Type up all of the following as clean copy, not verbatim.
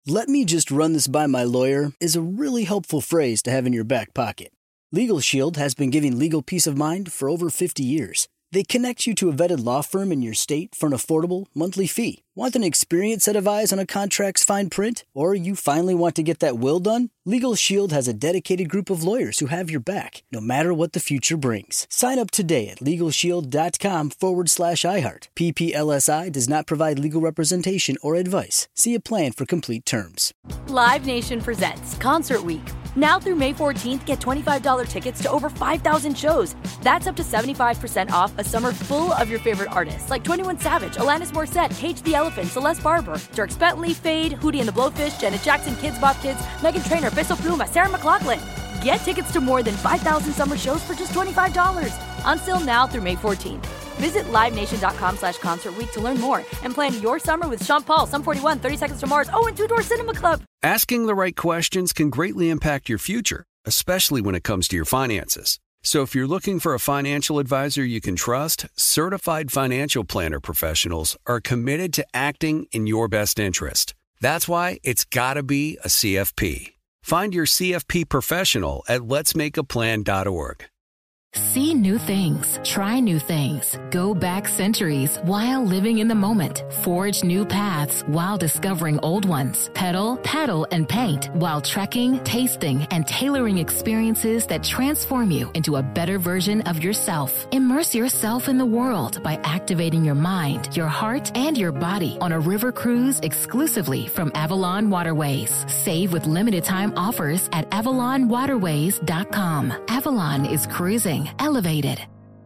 "Let me just run this by my lawyer" is a really helpful phrase to have in your back pocket. Legal Shield has been giving legal peace of mind for over 50 years. They connect you to a vetted law firm in your state for an affordable monthly fee. Want an experienced set of eyes on a contract's fine print? Or you finally want to get that will done? Legal Shield has a dedicated group of lawyers who have your back, no matter what the future brings. Sign up today at LegalShield.com/iHeart. PPLSI does not provide legal representation or advice. See a plan for complete terms. Live Nation presents Concert Week. Now through May 14th, get $25 tickets to over 5,000 shows. That's up to 75% off a summer full of your favorite artists like 21 Savage, Alanis Morissette, Cage the Elephant, Celeste Barber, Dierks Bentley, Fade, Hootie and the Blowfish, Janet Jackson, Kidz Bop Kids, Meghan Trainor, Bissell Pluma, Sarah McLachlan. Get tickets to more than 5,000 summer shows for just $25. On sale now through May 14th. Visit LiveNation.com/Concert Week to learn more and plan your summer with Sean Paul, Sum 41, 30 Seconds to Mars, and Two Door Cinema Club. Asking the right questions can greatly impact your future, especially when it comes to your finances. So if you're looking for a financial advisor you can trust, certified financial planner professionals are committed to acting in your best interest. That's why it's got to be a CFP. Find your CFP professional at letsmakeaplan.org. See new things, try new things, go back centuries while living in the moment, forge new paths while discovering old ones, pedal, paddle, and paint while trekking, tasting, and tailoring experiences that transform you into a better version of yourself. Immerse yourself in the world by activating your mind, your heart, and your body on a river cruise exclusively from Avalon Waterways. Save with limited time offers at AvalonWaterways.com. Avalon is cruising elevated.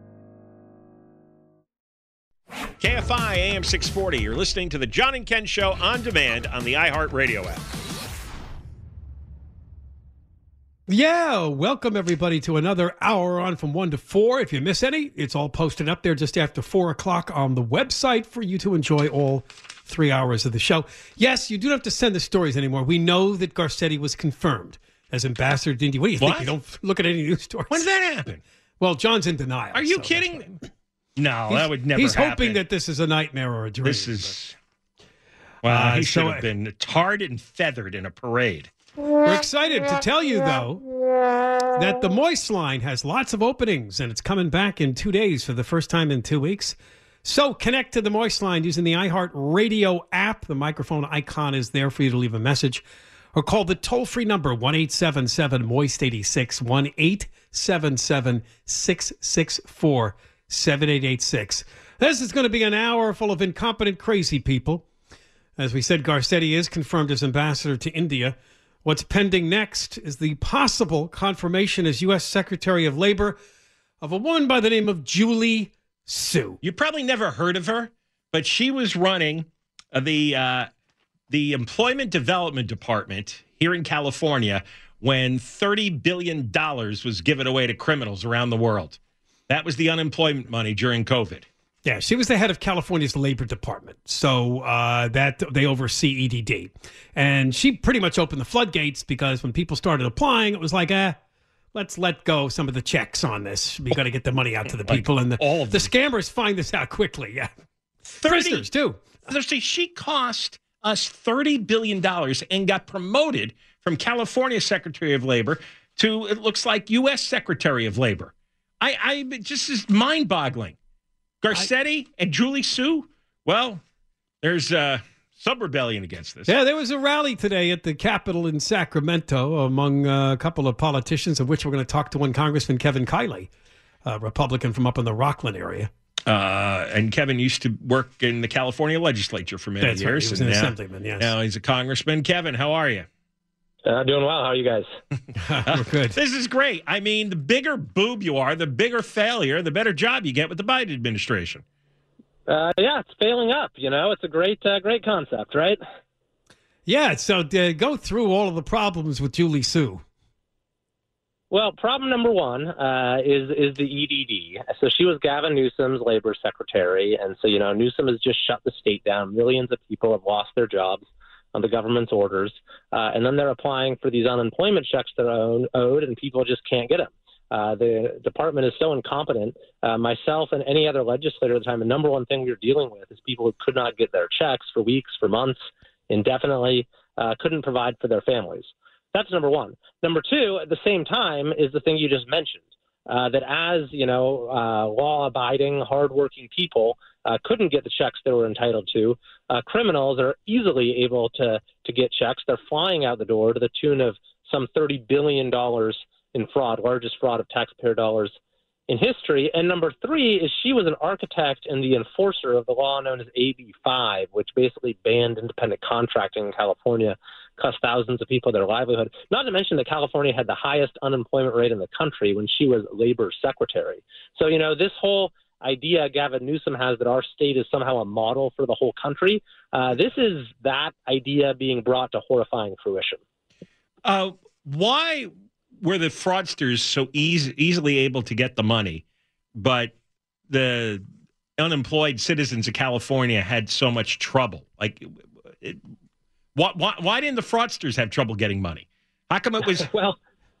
KFI AM 640. You're listening to the John and Ken Show on demand on the iHeartRadio app. Yeah, welcome everybody to another hour on from 1 to 4. If you miss any, it's all posted up there just after 4 o'clock on the website for you to enjoy all 3 hours of the show. Yes, you don't have to send the stories anymore. We know that Garcetti was confirmed as ambassador to India. What do you think? You don't look at any news stories. When did that happen? Well, John's in denial. Are you kidding? No, that would never happen. He's hoping happen. that this is a nightmare or a dream. This is... Well, he should have been tarred and feathered in a parade. We're excited to tell you, though, that the Moist line has lots of openings, and it's coming back in 2 days for the first time in 2 weeks. So connect to the Moist line using the iHeartRadio app. The microphone icon is there for you to leave a message. Or call the toll-free number, 1-877-MOIST-86, 1-877-664-7886. This is going to be an hour full of incompetent, crazy people. As we said, Garcetti is confirmed as ambassador to India. What's pending next is the possible confirmation as U.S. Secretary of Labor of a woman by the name of Julie Su. You probably never heard of her, but she was running the Employment Development Department here in California when $30 billion was given away to criminals around the world. That was the unemployment money during COVID. Yeah, she was the head of California's Labor Department, so that they oversee EDD. And she pretty much opened the floodgates because when people started applying, it was like, let's let go some of the checks on this. We got to get the money out to the people. And the scammers find this out quickly. Yeah, prisoners too. She cost us $30 billion and got promoted from California Secretary of Labor to, it looks like, U.S. Secretary of Labor. It just is mind-boggling. Garcetti and Julie Su, well, there's some rebellion against this. Yeah, there was a rally today at the Capitol in Sacramento among a couple of politicians, of which we're going to talk to one Congressman, Kevin Kiley, a Republican from up in the Rockland area. And Kevin used to work in the California legislature for many years. Right. He was an assemblyman, yes. Now he's a congressman. Kevin, how are you? Doing well. How are you guys? We're good. This is great. I mean, the bigger boob you are, the bigger failure, the better job you get with the Biden administration. Yeah, it's failing up. It's a great concept, right? Yeah. So go through all of the problems with Julie Su. Well, problem number one is the EDD. So she was Gavin Newsom's labor secretary, and so Newsom has just shut the state down. Millions of people have lost their jobs on the government's orders, and then they're applying for these unemployment checks that are owed, and people just can't get them. The department is so incompetent. Myself and any other legislator at the time, the number one thing we were dealing with is people who could not get their checks for weeks, for months, indefinitely. couldn't provide for their families. That's number one. Number two, at the same time, is the thing you just mentioned, that as, law-abiding, hardworking people couldn't get the checks they were entitled to, criminals are easily able to get checks. They're flying out the door to the tune of some $30 billion in fraud, largest fraud of taxpayer dollars in history. And number three is she was an architect and the enforcer of the law known as AB 5, which basically banned independent contracting in California, cost thousands of people their livelihood. Not to mention that California had the highest unemployment rate in the country when she was labor secretary. So, this whole idea Gavin Newsom has that our state is somehow a model for the whole country, this is that idea being brought to horrifying fruition. Why were the fraudsters so easily able to get the money, but the unemployed citizens of California had so much trouble? Why didn't the fraudsters have trouble getting money? How come it was? Well,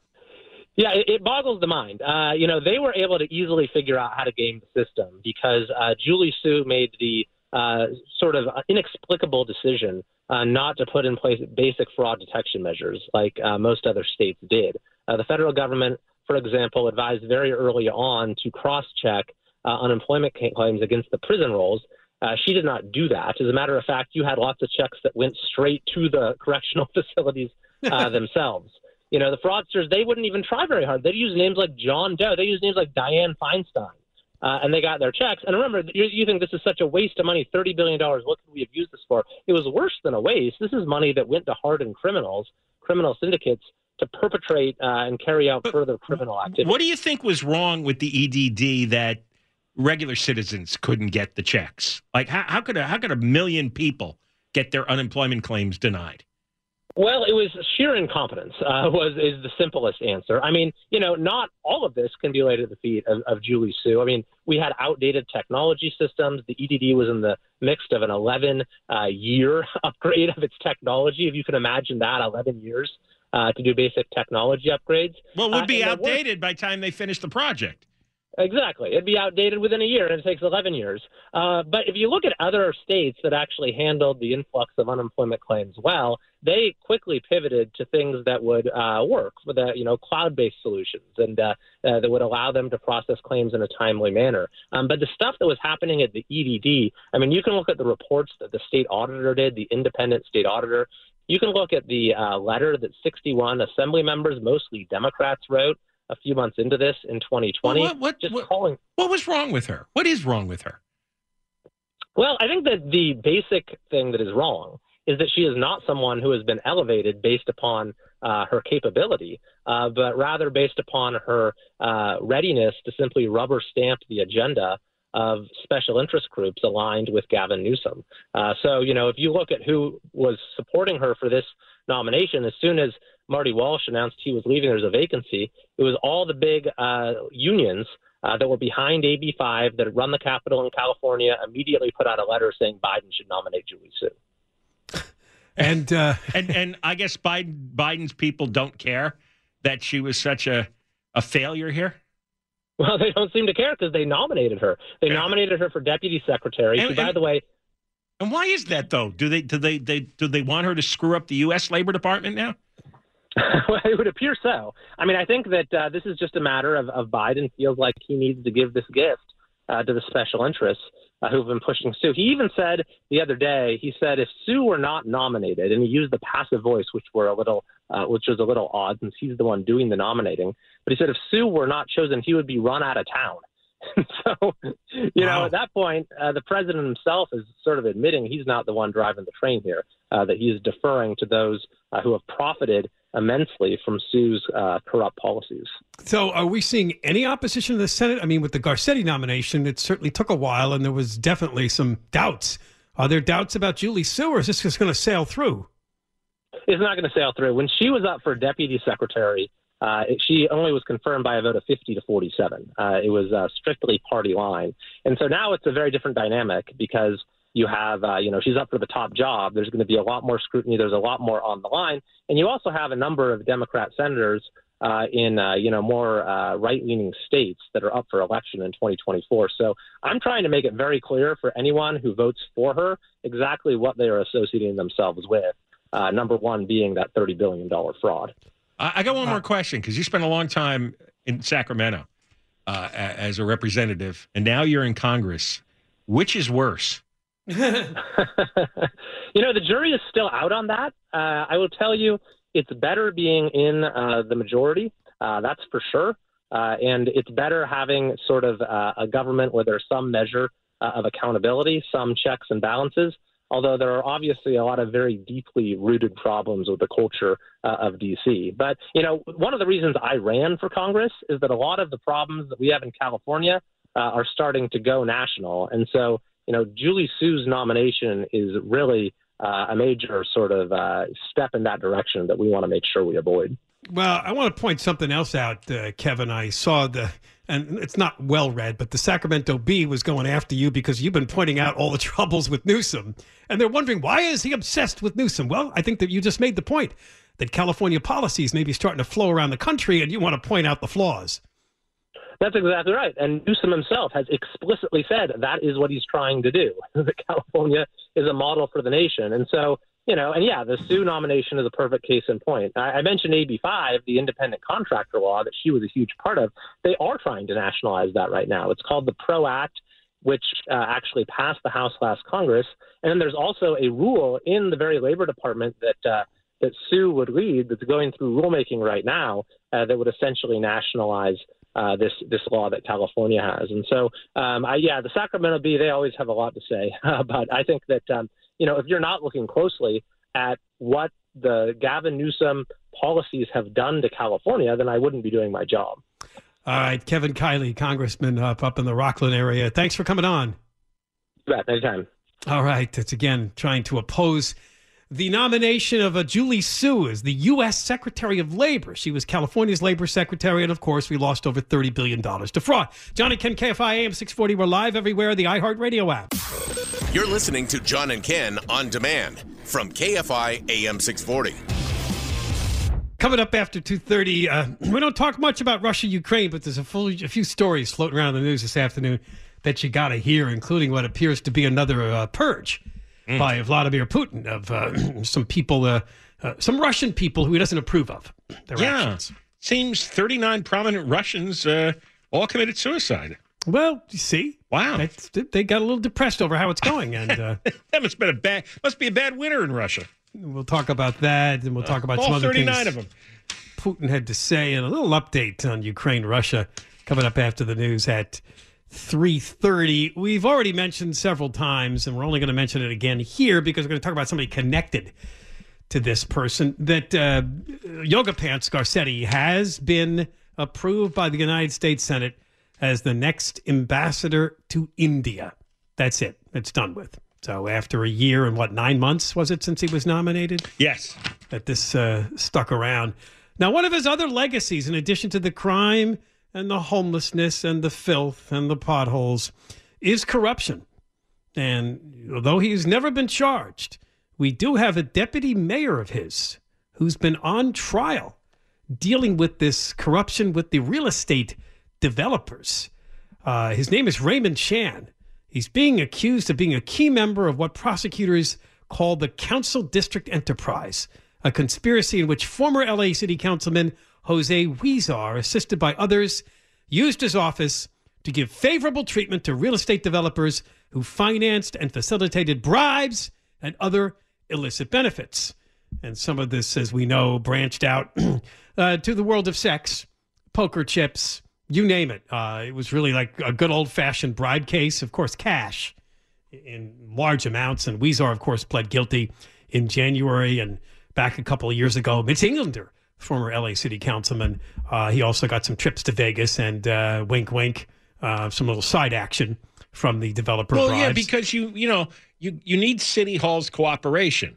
yeah, it boggles the mind. They were able to easily figure out how to game the system because Julie Su made the sort of inexplicable decision not to put in place basic fraud detection measures like most other states did. The federal government, for example, advised very early on to cross-check unemployment claims against the prison rolls. She did not do that. As a matter of fact, you had lots of checks that went straight to the correctional facilities themselves. The fraudsters, they wouldn't even try very hard. They'd use names like John Doe. They use names like Dianne Feinstein, and they got their checks. And remember, you think this is such a waste of money, $30 billion. What could we have used this for? It was worse than a waste. This is money that went to hardened criminal syndicates to perpetrate and carry out further criminal activity. What do you think was wrong with the EDD that regular citizens couldn't get the checks? Like, how could a million people get their unemployment claims denied? Well, it was sheer incompetence is the simplest answer. I mean, not all of this can be laid at the feet of Julie Su. I mean, we had outdated technology systems. The EDD was in the midst of an 11-year upgrade of its technology. If you can imagine that, 11 years to do basic technology upgrades. Well, it would be outdated by the time they finish the project. Exactly. It'd be outdated within a year, and it takes 11 years. But if you look at other states that actually handled the influx of unemployment claims well, they quickly pivoted to things that would work for the cloud-based solutions and that would allow them to process claims in a timely manner. But the stuff that was happening at the EDD, I mean, you can look at the reports that the state auditor did, the independent state auditor. You can look at the letter that 61 assembly members, mostly Democrats, wrote a few months into this in 2020. What was wrong with her? What is wrong with her? Well, I think that the basic thing that is wrong is that she is not someone who has been elevated based upon her capability, but rather based upon her readiness to simply rubber stamp the agenda of special interest groups aligned with Gavin Newsom. So, if you look at who was supporting her for this nomination, as soon as Marty Walsh announced he was leaving, there's a vacancy, it was all the big unions that were behind AB 5 that had run the Capitol in California immediately put out a letter saying Biden should nominate Julie Su. And I guess Biden's people don't care that she was such a failure here? Well, they don't seem to care because they nominated her. They nominated her for deputy secretary. By the way, and why is that though? Do they want her to screw up the U.S. Labor Department now? Well, it would appear so. I mean, I think that this is just a matter of Biden feels like he needs to give this gift to the special interests who've been pushing Su. He even said the other day, he said if Su were not nominated, and he used the passive voice, which was a little odd since he's the one doing the nominating. But he said if Su were not chosen, he would be run out of town. So, wow. At that point, the president himself is sort of admitting he's not the one driving the train here, that he is deferring to those who have profited immensely from Su's corrupt policies. So are we seeing any opposition to the Senate? I mean, with the Garcetti nomination, it certainly took a while, and there was definitely some doubts. Are there doubts about Julie Su, or is this just going to sail through? It's not going to sail through. When she was up for deputy secretary, she only was confirmed by a vote of 50 to 47. It was strictly party line. And so now it's a very different dynamic because you have, she's up for the top job. There's going to be a lot more scrutiny. There's a lot more on the line. And you also have a number of Democrat senators in more right-leaning states that are up for election in 2024. So I'm trying to make it very clear for anyone who votes for her exactly what they are associating themselves with. number one being that $30 billion fraud. I got one more question, because you spent a long time in Sacramento as a representative, and now you're in Congress. Which is worse? The jury is still out on that. I will tell you, it's better being in the majority. That's for sure. And it's better having sort of a government where there's some measure of accountability, some checks and balances, although there are obviously a lot of very deeply rooted problems with the culture of D.C. But, one of the reasons I ran for Congress is that a lot of the problems that we have in California are starting to go national. And so, Julie Su's nomination is really a major sort of step in that direction that we want to make sure we avoid. Well, I want to point something else out, Kevin. I saw and it's not well read, but the Sacramento Bee was going after you because you've been pointing out all the troubles with Newsom. And they're wondering, why is he obsessed with Newsom? Well, I think that you just made the point that California policies may be starting to flow around the country, and you want to point out the flaws. That's exactly right. And Newsom himself has explicitly said that is what he's trying to do, that California is a model for the nation. And so, the Sue nomination is a perfect case in point. I mentioned AB5, the independent contractor law that she was a huge part of. They are trying to nationalize that right now. It's called the PRO Act, which actually passed the House last Congress. And then there's also a rule in the very Labor Department that Sue would lead that's going through rulemaking right now that would essentially nationalize this law that California has. And so, the Sacramento Bee, they always have a lot to say. But I think that, if you're not looking closely at what the Gavin Newsom policies have done to California, then I wouldn't be doing my job. All right, Kevin Kiley, Congressman up in the Rockland area. Thanks for coming on. You bet, anytime. All right, it's again trying to oppose the nomination of Julie Su as the U.S. Secretary of Labor. She was California's labor secretary, and of course, we lost over $30 billion to fraud. John and Ken, KFI AM 640. We're live everywhere, the iHeartRadio app. You're listening to John and Ken on demand from KFI AM 640. Coming up after 2:30, we don't talk much about Russia, Ukraine, but there's a few stories floating around the news this afternoon that you got to hear, including what appears to be another purge by Vladimir Putin of some people, some Russian people who he doesn't approve of their actions. Seems 39 prominent Russians all committed suicide. Well, you see, wow, they got a little depressed over how it's going, and that must be a bad winter in Russia. We'll talk about that, and we'll talk about some other things. All 39 of them. Putin had to say, and a little update on Ukraine, Russia, coming up after the news at 3:30. We've already mentioned several times, and we're only going to mention it again here because we're going to talk about somebody connected to this person, that Yoga Pants Garcetti has been approved by the United States Senate as the next ambassador to India. That's it. It's done with. So after a year and 9 months was it since he was nominated? Yes. That this stuck around. Now, one of his other legacies, in addition to the crime and the homelessness and the filth and the potholes, is corruption. And although he's never been charged, we do have a deputy mayor of his who's been on trial dealing with this corruption with the real estate developers. His name is Raymond Chan. He's being accused of being a key member of what prosecutors call the Council District Enterprise, a conspiracy in which former LA City Councilman Jose Huizar, assisted by others, used his office to give favorable treatment to real estate developers who financed and facilitated bribes and other illicit benefits. And some of this, as we know, branched out to the world of sex, poker chips, you name it. It was really like a good old-fashioned bribe case. Of course, cash in large amounts. And Huizar, of course, pled guilty in January. And back a couple of years ago, Mitch Englander, former LA City Councilman, he also got some trips to Vegas and wink, wink, some little side action from the developer bribes. Yeah, because you need City Hall's cooperation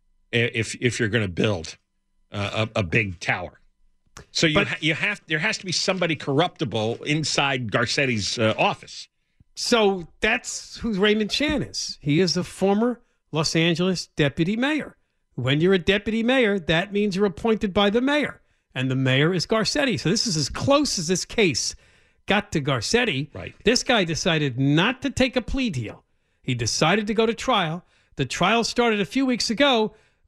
if you're going to build a big tower. So there has to be somebody corruptible inside Garcetti's office. So that's who Raymond Chan is. He is the former Los Angeles deputy mayor. When you're a deputy mayor, that means you're appointed by the mayor, and the mayor is Garcetti. So this is as close as this case got to Garcetti. Right. This guy decided not to take a plea deal. He decided to go to trial. The trial started a few weeks ago,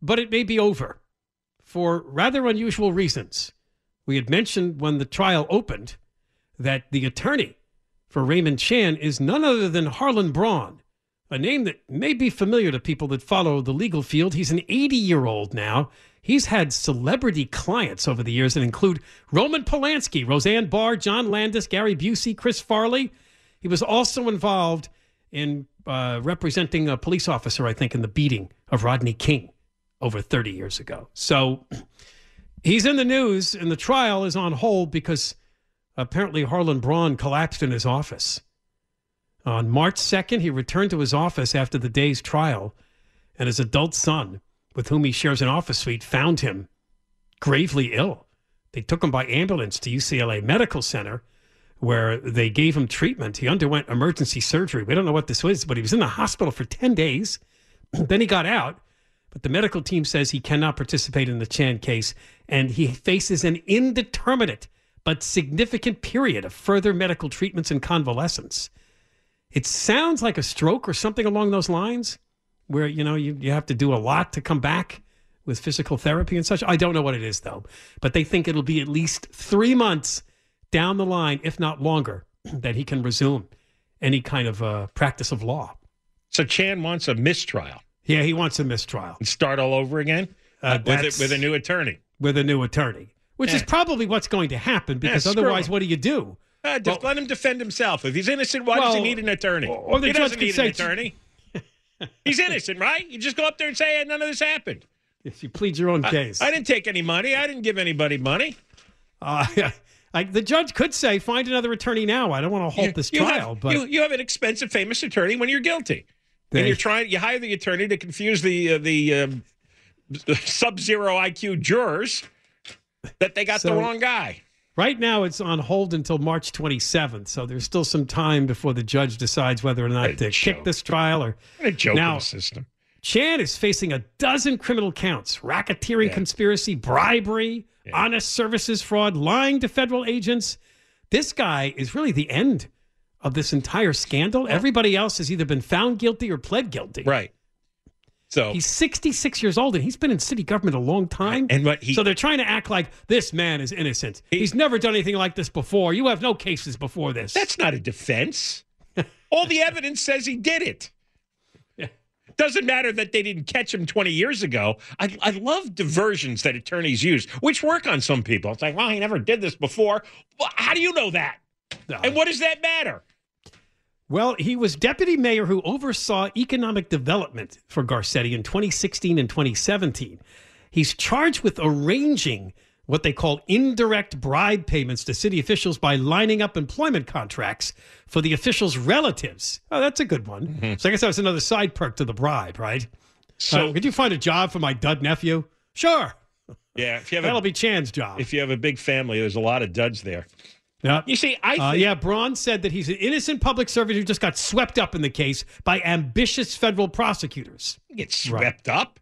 but it may be over for rather unusual reasons. We had mentioned when the trial opened that the attorney for Raymond Chan is none other than Harlan Braun, a name that may be familiar to people that follow the legal field. He's an 80-year-old now. He's had celebrity clients over the years that include Roman Polanski, Roseanne Barr, John Landis, Gary Busey, Chris Farley. He was also involved in representing a police officer, I think, in the beating of Rodney King over 30 years ago. So he's in the news, and the trial is on hold because apparently Harlan Braun collapsed in his office. On March 2nd, he returned to his office after the day's trial, and his adult son, with whom he shares an office suite, found him gravely ill. They took him by ambulance to UCLA Medical Center, where they gave him treatment. He underwent emergency surgery. We don't know what this was, but he was in the hospital for 10 days. Then he got out, but the medical team says he cannot participate in the Chan case, and he faces an indeterminate but significant period of further medical treatments and convalescence. It sounds like a stroke or something along those lines, where, you know, you have to do a lot to come back with physical therapy and such. I don't know what it is, though, but they think it'll be at least 3 months down the line, if not longer, that he can resume any kind of practice of law. So Chan wants a mistrial. Yeah, he wants a mistrial. And start all over again with a new attorney. With a new attorney, which is probably what's going to happen, because otherwise, what do you do? Let him defend himself. If he's innocent, why does he need an attorney? Or the he judge doesn't could need say an attorney. He's innocent, right? You just go up there and say, hey, none of this happened. Yes, you plead your own case. I didn't take any money. I didn't give anybody money. The judge could say, find another attorney now. I don't want to halt this trial. But you have an expensive, famous attorney when you're guilty. And you hire the attorney to confuse the sub-zero IQ jurors that they got the wrong guy. Right now, it's on hold until March 27th, so there's still some time before the judge decides whether or not to kick this trial. Or a joke in the system. Chan is facing a dozen criminal counts: racketeering, conspiracy, bribery, honest services fraud, lying to federal agents. This guy is really the end of this entire scandal. Everybody else has either been found guilty or pled guilty. Right. So he's 66 years old, and he's been in city government a long time. So they're trying to act like this man is innocent. He's never done anything like this before. You have no cases before this. That's not a defense. All the evidence says he did it. Doesn't matter that they didn't catch him 20 years ago. I love diversions that attorneys use, which work on some people. It's like, well, he never did this before. Well, how do you know that? And what does that matter? Well, he was deputy mayor who oversaw economic development for Garcetti in 2016 and 2017. He's charged with arranging what they call indirect bribe payments to city officials by lining up employment contracts for the officials' relatives. Oh, that's a good one. Mm-hmm. So I guess that was another side perk to the bribe, right? So could you find a job for my dud nephew? Sure. Yeah. That'll be Chan's job. If you have a big family, there's a lot of duds there. Yep. You see, I think... Braun said that he's an innocent public servant who just got swept up in the case by ambitious federal prosecutors. Get swept up?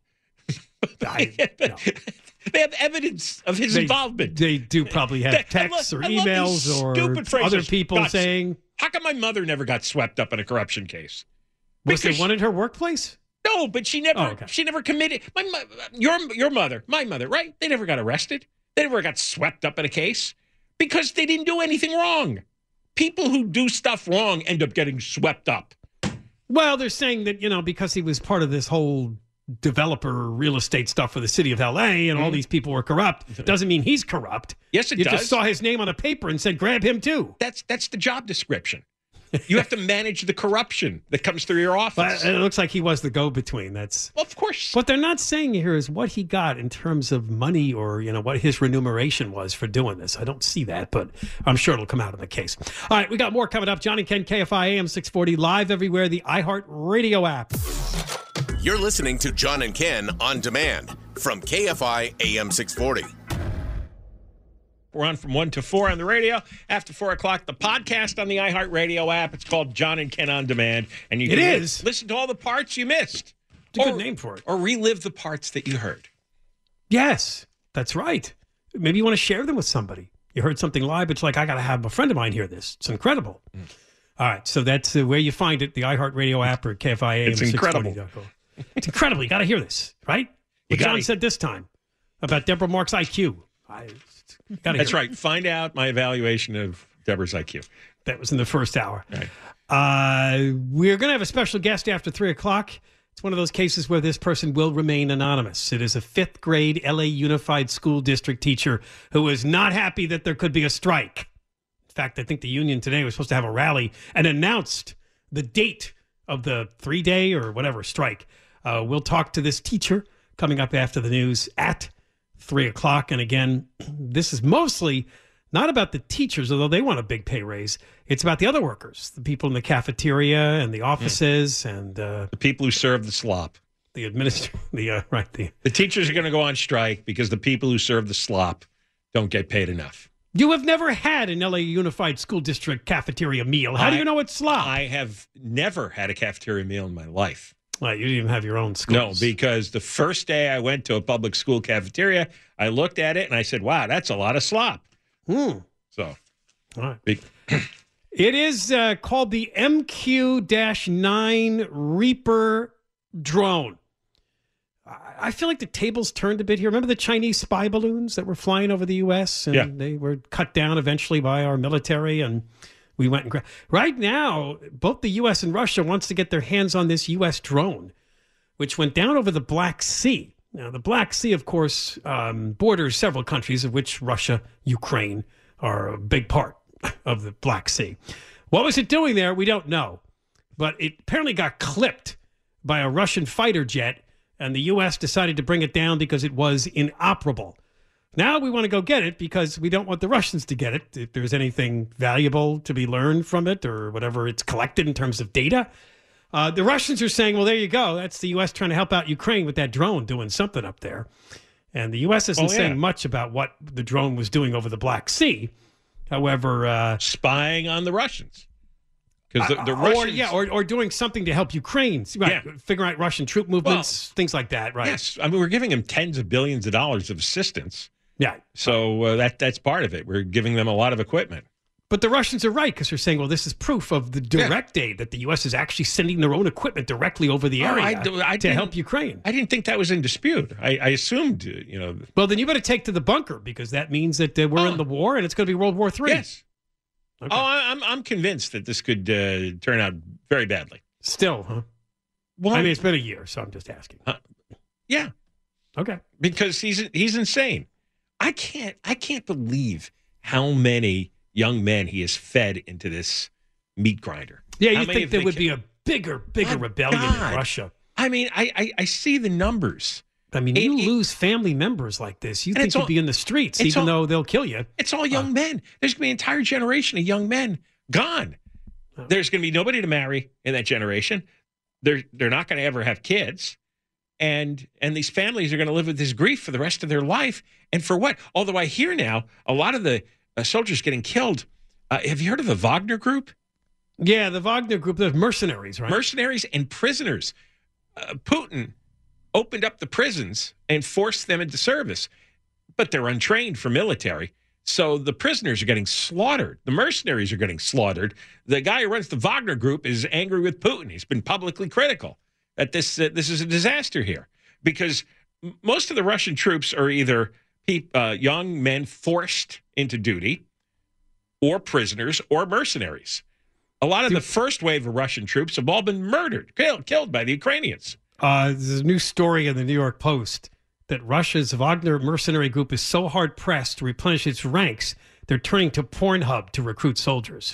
They have evidence of his involvement. They do probably have texts or emails or other people saying... How come my mother never got swept up in a corruption case? Was there one in her workplace? No, but she never she never committed... Your mother, my mother, right? They never got arrested. They never got swept up in a case. Because they didn't do anything wrong. People who do stuff wrong end up getting swept up. Well, they're saying that, because he was part of this whole developer real estate stuff for the city of L.A. and all these people were corrupt, doesn't mean he's corrupt. Yes, it does. You just saw his name on a paper and said, grab him too. That's the job description. You have to manage the corruption that comes through your office. But it looks like he was the go-between. Well, of course. What they're not saying here is what he got in terms of money or, what his remuneration was for doing this. I don't see that, but I'm sure it'll come out in the case. All right, we got more coming up. John and Ken, KFI AM 640, live everywhere, the iHeart Radio app. You're listening to John and Ken on demand from KFI AM 640. We're on from 1 to 4 on the radio. After 4 o'clock, the podcast on the iHeartRadio app. It's called John and Ken on Demand. And you can listen to all the parts you missed. It's a good name for it. Or relive the parts that you heard. Yes, that's right. Maybe you want to share them with somebody. You heard something live. It's like, I got to have a friend of mine hear this. It's incredible. All right, so that's where you find it, the iHeartRadio app or KFI AM. It's incredible. It's incredible. You got to hear this, right? What John said this time about Deborah Mark's IQ. That's right. Find out my evaluation of Deborah's IQ. That was in the first hour. Right. We're going to have a special guest after 3 o'clock. It's one of those cases where this person will remain anonymous. It is a 5th grade LA Unified School District teacher who is not happy that there could be a strike. In fact, I think the union today was supposed to have a rally and announced the date of the 3-day or whatever strike. We'll talk to this teacher coming up after the news at 3 o'clock. And again, this is mostly not about the teachers, although they want a big pay raise. It's about the other workers, the people in the cafeteria and the offices and the people who serve the slop. The The teachers are going to go on strike because the people who serve the slop don't get paid enough. You have never had an LA Unified School District cafeteria meal. How do you know it's slop? I have never had a cafeteria meal in my life. Well, you didn't even have your own schools. No, because the first day I went to a public school cafeteria, I looked at it and I said, wow, that's a lot of slop. So, all right. It is called the MQ-9 Reaper drone. I feel like the tables turned a bit here. Remember the Chinese spy balloons that were flying over the U.S. and they were cut down eventually by our military, and we went and right now, both the U.S. and Russia wants to get their hands on this U.S. drone, which went down over the Black Sea. Now, the Black Sea, of course, borders several countries, of which Russia, Ukraine are a big part of the Black Sea. What was it doing there? We don't know. But it apparently got clipped by a Russian fighter jet, and the U.S. decided to bring it down because it was inoperable. Now we want to go get it because we don't want the Russians to get it. If there's anything valuable to be learned from it or whatever it's collected in terms of data. The Russians are saying, well, there you go. That's the U.S. trying to help out Ukraine with that drone doing something up there. And the U.S. isn't saying much about what the drone was doing over the Black Sea. However... spying on the Russians. Because the Russians... Or doing something to help Ukraine. Right, figuring out Russian troop movements, things like that, right? Yes. I mean, we're giving them tens of billions of dollars of assistance. Yeah. So that's part of it. We're giving them a lot of equipment. But the Russians are right because they're saying, well, this is proof of the direct aid that the U.S. is actually sending their own equipment directly over the area to help Ukraine. I didn't think that was in dispute. I assumed, Well, then you better take to the bunker because that means that we're in the war and it's going to be World War III. Yes. Okay. I'm convinced that this could turn out very badly. Still, huh? Well, I mean, it's been a year, so I'm just asking. Yeah. Okay. Because he's insane. I can't believe how many young men he has fed into this meat grinder. Yeah, you think there would be a bigger rebellion in Russia. I mean, I see the numbers. I mean, you lose family members like this. You think you'd be in the streets, even though they'll kill you. It's all young men. There's going to be an entire generation of young men gone. There's going to be nobody to marry in that generation. They're not going to ever have kids. And these families are going to live with this grief for the rest of their life. And for what? Although I hear now a lot of the soldiers getting killed. Have you heard of the Wagner Group? Yeah, the Wagner Group. They're mercenaries, right? Mercenaries and prisoners. Putin opened up the prisons and forced them into service. But they're untrained for military. So the prisoners are getting slaughtered. The mercenaries are getting slaughtered. The guy who runs the Wagner Group is angry with Putin. He's been publicly critical that this is a disaster here. Because most of the Russian troops are either young men forced into duty or prisoners or mercenaries. A lot of the first wave of Russian troops have all been murdered, killed by the Ukrainians. There's a new story in the New York Post that Russia's Wagner mercenary group is so hard-pressed to replenish its ranks, they're turning to Pornhub to recruit soldiers.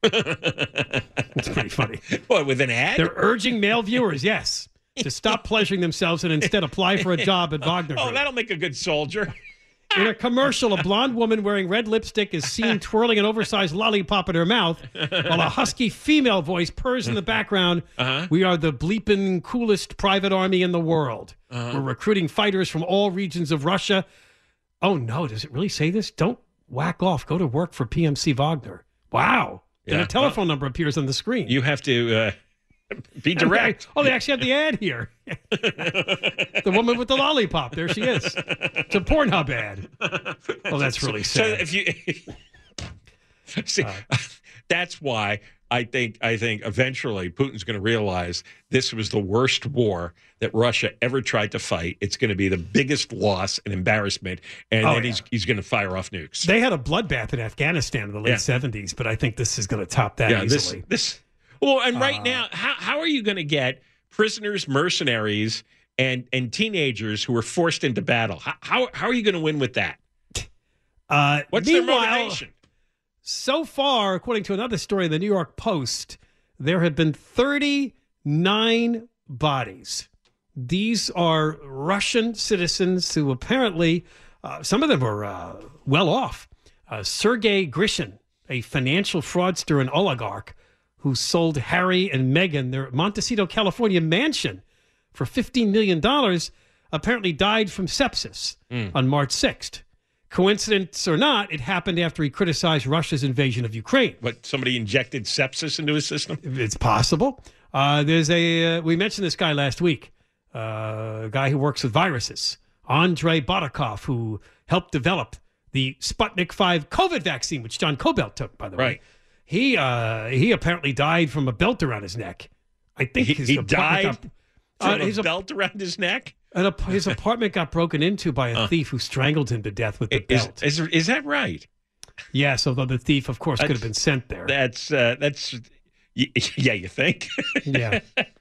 It's pretty funny. What, with an ad? They're urging male viewers, yes, to stop pleasuring themselves and instead apply for a job at Wagner Group. Oh, that'll make a good soldier. In a commercial, a blonde woman wearing red lipstick is seen twirling an oversized lollipop in her mouth while a husky female voice purrs in the background. We are the bleeping coolest private army in the world. We're recruiting fighters from all regions of Russia. Oh, no. Does it really say this? Don't whack off. Go to work for PMC Wagner. Wow. Then a telephone number appears on the screen. You have to be direct. Oh, they actually have the ad here. The woman with the lollipop. There she is. It's a Pornhub ad. Oh, that's really sad. So if you see, that's why I think eventually Putin's going to realize this was the worst war that Russia ever tried to fight. It's going to be the biggest loss and embarrassment, and then he's going to fire off nukes. They had a bloodbath in Afghanistan in the late 70s, but I think this is going to top that easily. And right now, how are you going to get prisoners, mercenaries, and teenagers who are forced into battle? How are you going to win with that? What's their motivation? So far, according to another story in the New York Post, there have been 39 bodies. These are Russian citizens who apparently, some of them are well off. Sergei Grishin, a financial fraudster and oligarch who sold Harry and Meghan their Montecito, California mansion for $15 million, apparently died from sepsis on March 6th. Coincidence or not, it happened after he criticized Russia's invasion of Ukraine. What, somebody injected sepsis into his system? It's possible. We mentioned this guy last week, a guy who works with viruses, Andrei Bodakov, who helped develop the Sputnik 5 COVID vaccine, which John Cobelt took, by the way. He apparently died from a belt around his neck. I think he died from a belt around his neck? And his apartment got broken into by a thief who strangled him to death with the belt. Is that right? Yes, although the thief, of course, could have been sent there. You think? Yeah.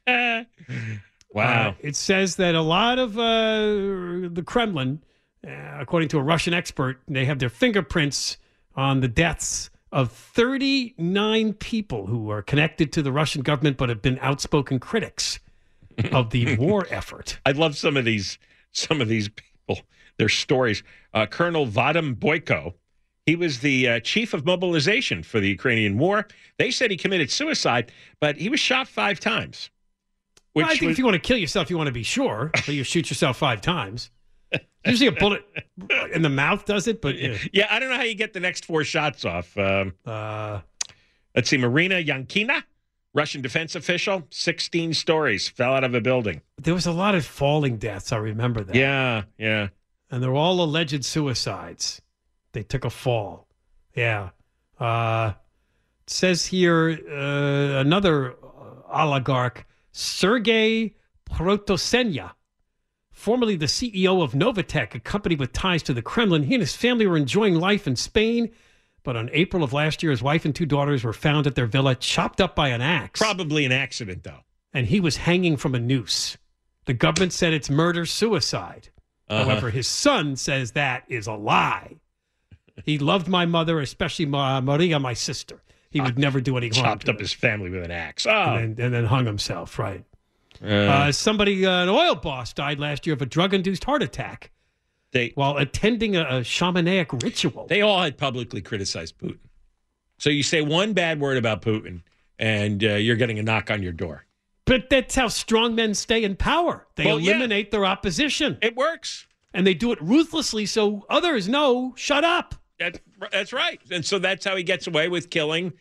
Wow. It says that a lot of the Kremlin, according to a Russian expert, they have their fingerprints on the deaths of 39 people who are connected to the Russian government but have been outspoken critics of the war effort. I love some of these people, their stories. Colonel Vadim Boyko, he was the chief of mobilization for the Ukrainian war. They said he committed suicide, but he was shot 5 times. Well, I think if you want to kill yourself, you want to be sure, so you shoot yourself 5 times. Usually a bullet in the mouth does it, but... Yeah, I don't know how you get the next 4 shots off. Let's see, Marina Yankina, Russian defense official, 16 stories, fell out of a building. There was a lot of falling deaths. I remember that. Yeah. And they're all alleged suicides. They took a fall. Yeah. It says here another oligarch, Sergei Protosenya, formerly the CEO of Novatech, a company with ties to the Kremlin. He and his family were enjoying life in Spain. But on April of last year, his wife and 2 daughters were found at their villa, chopped up by an axe. Probably an accident, though. And he was hanging from a noose. The government said it's murder-suicide. However, his son says that is a lie. He loved my mother, especially Maria, my sister. He would never do any harm. Chopped up his family with an axe. And then hung himself, right. An oil boss, died last year of a drug-induced heart attack. While attending a shamanic ritual. They all had publicly criticized Putin. So you say one bad word about Putin, and you're getting a knock on your door. But that's how strong men stay in power. They eliminate their opposition. It works. And they do it ruthlessly so others know, shut up. That's right. And so that's how he gets away with killing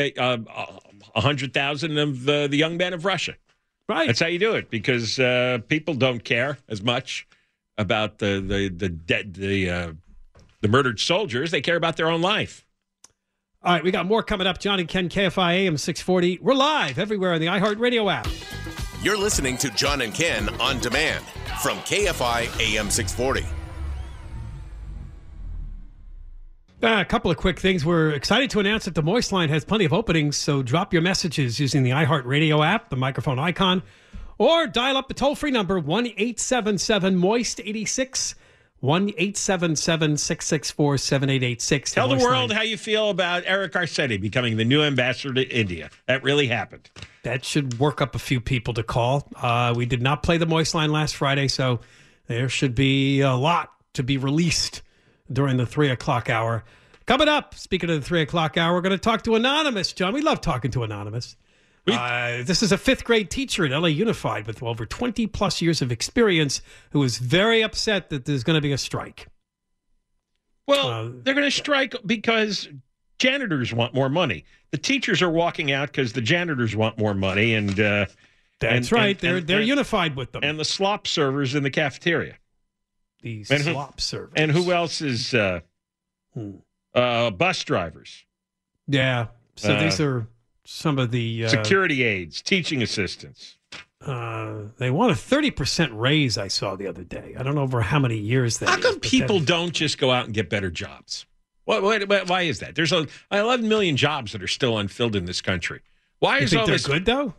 100,000 of the young men of Russia. Right. That's how you do it, because people don't care as much about the murdered soldiers. They care about their own life. All right, we got more coming up. John and Ken, KFI AM 640. We're live everywhere on the iHeartRadio app. You're listening to John and Ken on demand from KFI AM 640. A couple of quick things. We're excited to announce that the Moist Line has plenty of openings, so drop your messages using the iHeartRadio app, the microphone icon, or dial up the toll-free number, 1-877-MOIST-86, 1-877-664-7886. Tell the world how you feel about Eric Garcetti becoming the new ambassador to India. That really happened. That should work up a few people to call. We did not play the Moist Line last Friday, so there should be a lot to be released during the 3 o'clock hour. Coming up, speaking of the 3 o'clock hour, we're going to talk to Anonymous, John. We love talking to Anonymous. This is a 5th grade teacher at LA Unified with over 20 plus years of experience who is very upset that there's going to be a strike. Well, they're going to strike because janitors want more money. The teachers are walking out because the janitors want more money, and that's right. They're unified with them. And the slop servers in the cafeteria. These slop servers. And who else is bus drivers? Yeah. So these are some of the security aides, teaching assistants. They want a 30% raise, I saw the other day. I don't know over how many years that How is, come but people don't just go out and get better jobs? Why is that? There's 11 million jobs that are still unfilled in this country. Why You is think all they're this good, though?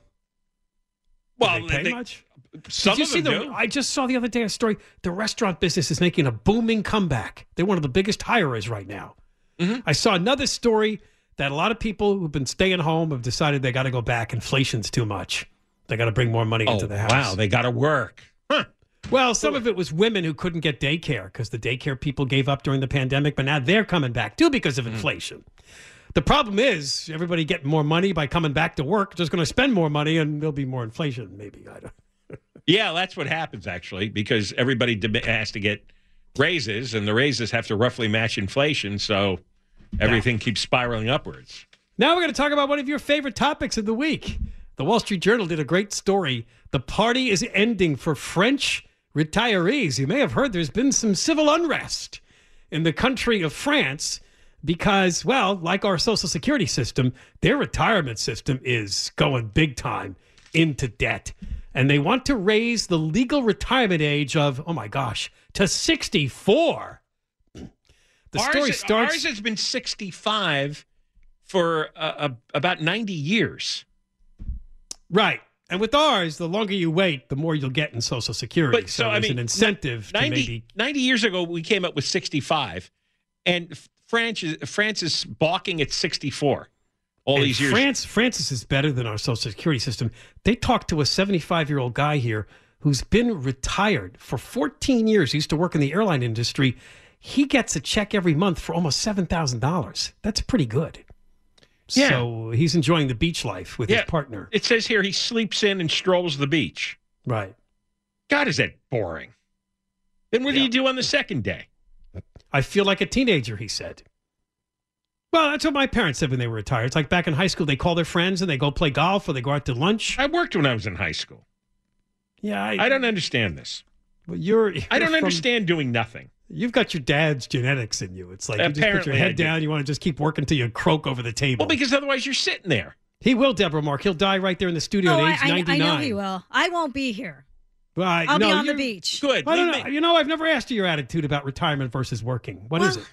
Well, Do they pay much? Some Did you of them see do. I just saw the other day a story. The restaurant business is making a booming comeback. They're one of the biggest hirers right now. Mm-hmm. I saw another story that a lot of people who've been staying home have decided they got to go back. Inflation's too much. They got to bring more money into the house. Wow, they got to work. Huh. Well, some of it was women who couldn't get daycare because the daycare people gave up during the pandemic, but now they're coming back too because of inflation. The problem is everybody getting more money by coming back to work, just going to spend more money and there'll be more inflation maybe. I don't. Yeah, that's what happens, actually, because everybody has to get raises, and the raises have to roughly match inflation, so everything keeps spiraling upwards. Now we're going to talk about one of your favorite topics of the week. The Wall Street Journal did a great story. The party is ending for French retirees. You may have heard there's been some civil unrest in the country of France because, well, like our Social Security system, their retirement system is going big time into debt. And they want to raise the legal retirement age of, oh my gosh, to 64. The story starts. Ours has been 65 for about 90 years. Right. And with ours, the longer you wait, the more you'll get in Social Security. But, so there's an incentive to maybe. 90 years ago, we came up with 65, and France is balking at 64. All these years. France is better than our Social Security system. They talked to a 75-year-old guy here who's been retired for 14 years. He used to work in the airline industry. He gets a check every month for almost $7,000. That's pretty good. Yeah. So he's enjoying the beach life with his partner. It says here he sleeps in and strolls the beach. Right. God, is that boring. Then what do you do on the second day? I feel like a teenager, he said. Well, that's what my parents said when they were retired. It's like back in high school, they call their friends and they go play golf or they go out to lunch. I worked when I was in high school. Yeah. I don't understand this. Well, you're I don't understand doing nothing. You've got your dad's genetics in you. It's like you just put Apparently your I head do. down. You want to just keep working till you croak over the table. Well, because otherwise you're sitting there. He will, Deborah Mark. He'll die right there in the studio at age 99. I know he will. I won't be here. Right. I'll be on the beach. Good. I don't know. You know, I've never asked you your attitude about retirement versus working. What is it?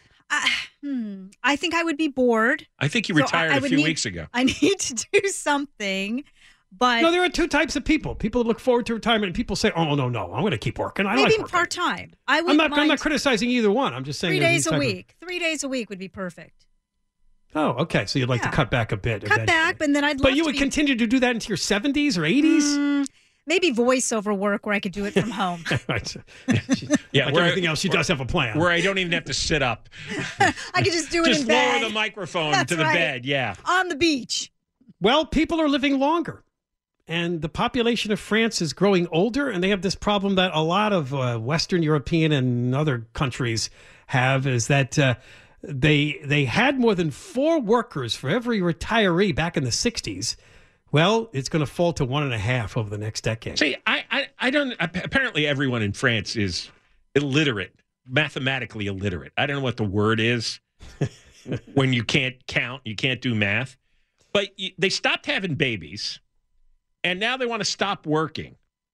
I think I would be bored. I think you So retired I a would few need- weeks ago. I need to do something, but No, there are two types of people. People that look forward to retirement and people say, oh, no, I'm going to keep working. I maybe like working. part-time. I would I'm not mind criticizing either one. I'm just saying 3 there's days these a type of- week. 3 days a week would be perfect. Oh, okay. So you'd like to Yeah. cut back a bit. Cut back, but then I'd love But you to would be- continue to do that into your 70s or 80s? Maybe voiceover work where I could do it from home. Right. Yeah, like where- everything else, she does have a plan. Where I don't even have to sit up. I could just do it Just in lower bed. the microphone That's to the right. bed. Yeah. On the beach. Well, people are living longer. And the population of France is growing older, and they have this problem that a lot of Western European and other countries have, is that they had more than 4 workers for every retiree back in the 60s. Well, it's going to fall to 1.5 over the next decade. See, I don't. Apparently, everyone in France is illiterate, mathematically illiterate. I don't know what the word is when you can't count, you can't do math. But they stopped having babies, and now they want to stop working.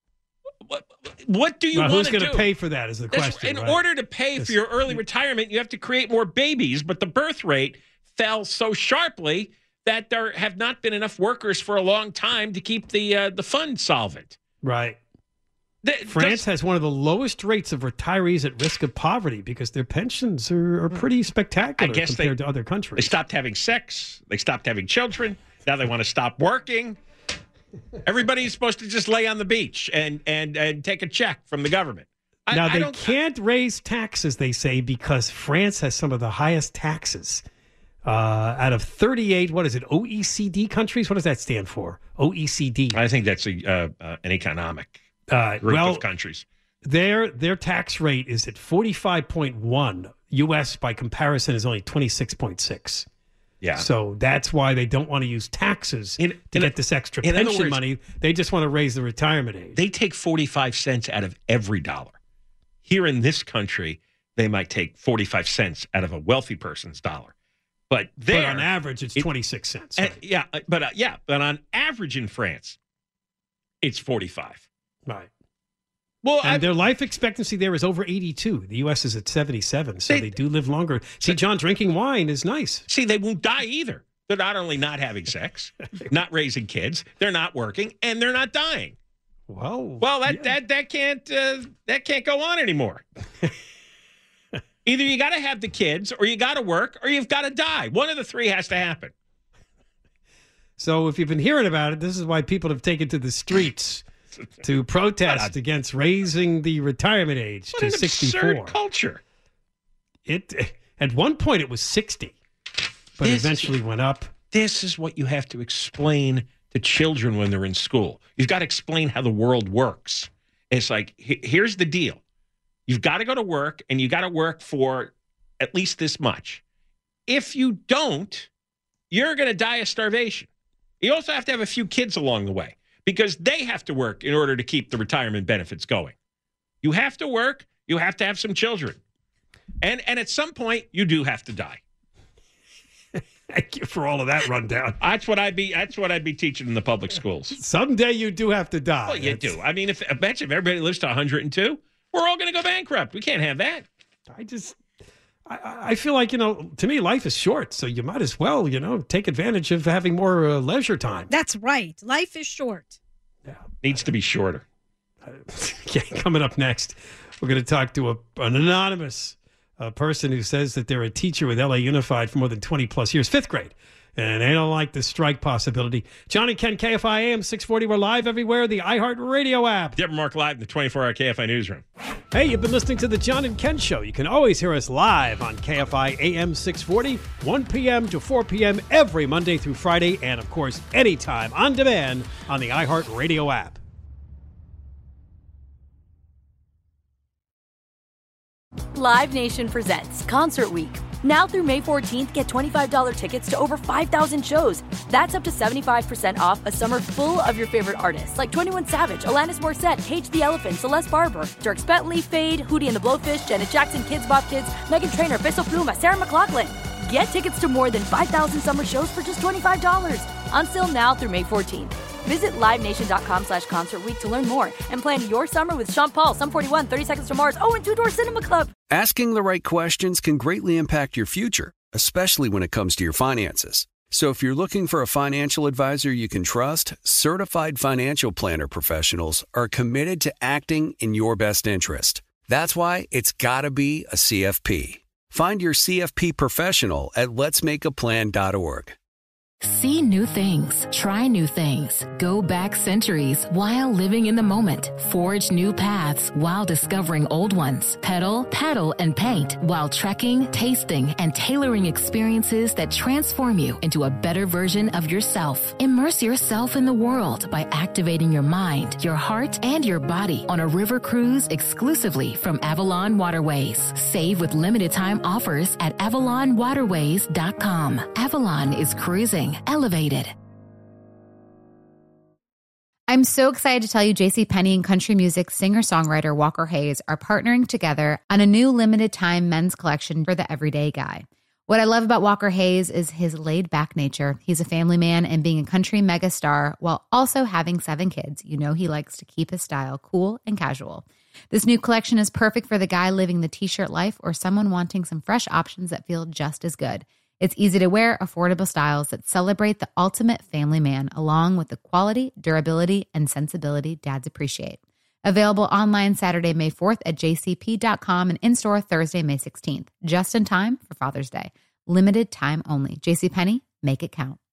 What do you Well, want who's to do? going to pay for that is the question. In right? order to pay for your early retirement, you have to create more babies, but the birth rate fell so sharply that there have not been enough workers for a long time to keep the fund solvent. Right. France has one of the lowest rates of retirees at risk of poverty because their pensions are pretty spectacular compared to other countries. They stopped having sex. They stopped having children. Now they want to stop working. Everybody's supposed to just lay on the beach and take a check from the government. Now, they can't raise taxes, they say, because France has some of the highest taxes. Out of 38, what is it, OECD countries? What does that stand for? OECD. I think that's an economic group of countries. Their tax rate is at 45.1. U.S., by comparison, is only 26.6. Yeah. So that's why they don't want to use taxes to get this extra pension money. They just want to raise the retirement age. They take 45 cents out of every dollar. Here in this country, they might take 45 cents out of a wealthy person's dollar. But there, on average, it's 26 cents. Right? But on average in France, it's 45. Right. Well, and their life expectancy there is over 82. The U.S. is at 77, so they do live longer. See, John, drinking wine is nice. See, they won't die either. They're not only not having sex, not raising kids, they're not working, and they're not dying. Well, that can't go on anymore. Either you got to have the kids, or you got to work, or you've got to die. One of the three has to happen. So if you've been hearing about it, this is why people have taken to the streets to protest against raising the retirement age to 64. What an absurd culture. At one point, it was 60, but eventually went up. This is what you have to explain to children when they're in school. You've got to explain how the world works. It's like, here's the deal. You've got to go to work, and you got to work for at least this much. If you don't, you're going to die of starvation. You also have to have a few kids along the way, because they have to work in order to keep the retirement benefits going. You have to work. You have to have some children. And at some point, you do have to die. Thank you for all of that rundown. That's what I'd be teaching in the public schools. Someday you do have to die. Well, you do. I mean, imagine if everybody lives to 102, we're all going to go bankrupt. We can't have that. I feel like, to me, life is short, so you might as well, take advantage of having more leisure time. That's right. Life is short. Yeah. Needs to be shorter. Coming up next, we're going to talk to an anonymous person who says that they're a teacher with LA Unified for more than 20 plus years, 5th grade, and they don't like the strike possibility. John and Ken, KFI AM 640. We're live everywhere. The iHeartRadio app. Deborah Mark live in the 24-hour KFI newsroom. Hey, you've been listening to the John and Ken Show. You can always hear us live on KFI AM 640, 1 p.m. to 4 p.m. every Monday through Friday, and of course, anytime on demand on the iHeartRadio app. Live Nation presents Concert Week. Now through May 14th, get $25 tickets to over 5,000 shows. That's up to 75% off a summer full of your favorite artists like 21 Savage, Alanis Morissette, Cage the Elephant, Celeste Barber, Dierks Bentley, Fade, Hootie and the Blowfish, Janet Jackson, Kids Bop Kids, Meghan Trainor, Peso Pluma, Sarah McLachlan. Get tickets to more than 5,000 summer shows for just $25. Until now through May 14th. Visit LiveNation.com/Concert Week to learn more and plan your summer with Sean Paul, Sum 41, 30 Seconds to Mars, and Two Door Cinema Club. Asking the right questions can greatly impact your future, especially when it comes to your finances. So if you're looking for a financial advisor you can trust, certified financial planner professionals are committed to acting in your best interest. That's why it's got to be a CFP. Find your CFP professional at letsmakeaplan.org. See new things, try new things, go back centuries while living in the moment, forge new paths while discovering old ones, pedal, paddle, and paint while trekking, tasting, and tailoring experiences that transform you into a better version of yourself. Immerse yourself in the world by activating your mind, your heart, and your body on a river cruise exclusively from Avalon Waterways. Save with limited time offers at AvalonWaterways.com. Avalon is cruising elevated. I'm so excited to tell you JCPenney and country music singer-songwriter Walker Hayes are partnering together on a new limited-time men's collection for the everyday guy. What I love about Walker Hayes is his laid-back nature. He's a family man, and being a country megastar while also having 7 kids, you know he likes to keep his style cool and casual. This new collection is perfect for the guy living the t-shirt life or someone wanting some fresh options that feel just as good. It's easy to wear, affordable styles that celebrate the ultimate family man, along with the quality, durability, and sensibility dads appreciate. Available online Saturday, May 4th at jcp.com and in-store Thursday, May 16th, just in time for Father's Day. Limited time only. JCPenney, make it count.